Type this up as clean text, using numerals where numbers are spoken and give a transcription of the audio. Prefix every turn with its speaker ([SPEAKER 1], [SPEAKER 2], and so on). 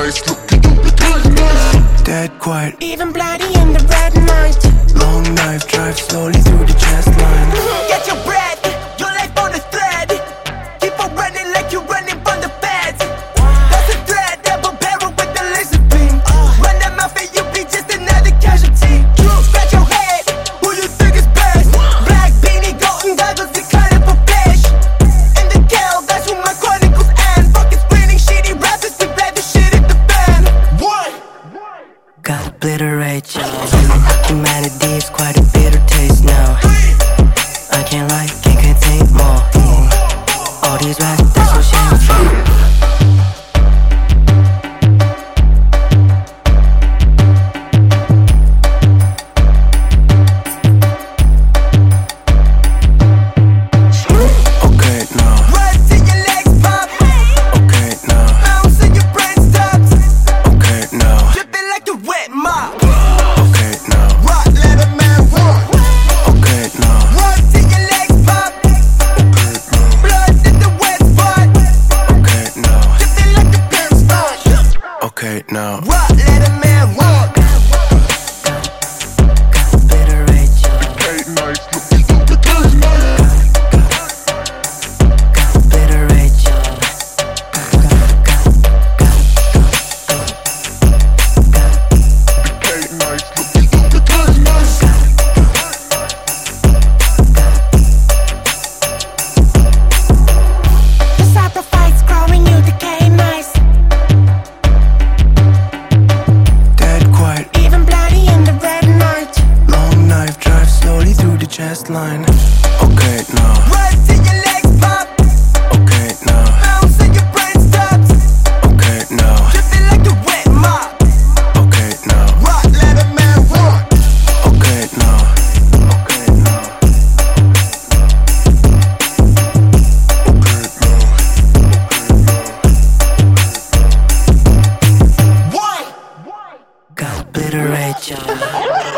[SPEAKER 1] nice, looking nice.
[SPEAKER 2] Dead quiet,
[SPEAKER 3] even bloody in the red night.
[SPEAKER 2] long knife, drive slowly through the chest line.
[SPEAKER 3] Get your bread, your life on a thread. Keep on running like you're running from the feds. That's a thread, double barrel with the laser beam. Run that mouth and you be just another casualty. Scratch your head, who you think is best? Black beanie, golden goggles, declining for flesh. In the kill, that's where my chronicles end. Fucking screaming shitty rappers, we play the shit at the fan. What?
[SPEAKER 4] Gotta obliterate y'all. Humanity is quite a bitter taste now. I can't lie, can't contain more. All these rats, that's so shameful.
[SPEAKER 2] Okay now,
[SPEAKER 3] Run till your legs pop,
[SPEAKER 2] okay now,
[SPEAKER 3] bounce and your brain stops.
[SPEAKER 2] okay now,
[SPEAKER 3] Dripping like a wet mop.
[SPEAKER 2] okay now,
[SPEAKER 3] Rock, let a man rock.
[SPEAKER 2] okay now,
[SPEAKER 3] Run till your legs pop. Blood in the wet spot.
[SPEAKER 2] okay now,
[SPEAKER 3] Dripping like a pimp spot.
[SPEAKER 2] okay now.
[SPEAKER 3] Rock, let a man walk.
[SPEAKER 4] Obliterate y'all.
[SPEAKER 1] Nice, looking nice.
[SPEAKER 4] Obliterate y'all.
[SPEAKER 1] Nice, looking nice.
[SPEAKER 3] The sacrifice growing you decay nice.
[SPEAKER 2] Dead quiet,
[SPEAKER 3] Even bloody in the red night.
[SPEAKER 2] long knife, drive slowly through the chest line. Okay now,
[SPEAKER 3] Run till your legs pop.
[SPEAKER 2] okay now,
[SPEAKER 3] Bounce and your brain stops.
[SPEAKER 2] okay now,
[SPEAKER 3] Dripping like a wet mop.
[SPEAKER 2] okay now,
[SPEAKER 3] Rock, let a man rock.
[SPEAKER 2] okay now, okay now.
[SPEAKER 3] One.
[SPEAKER 4] Gotta obliterate y'all.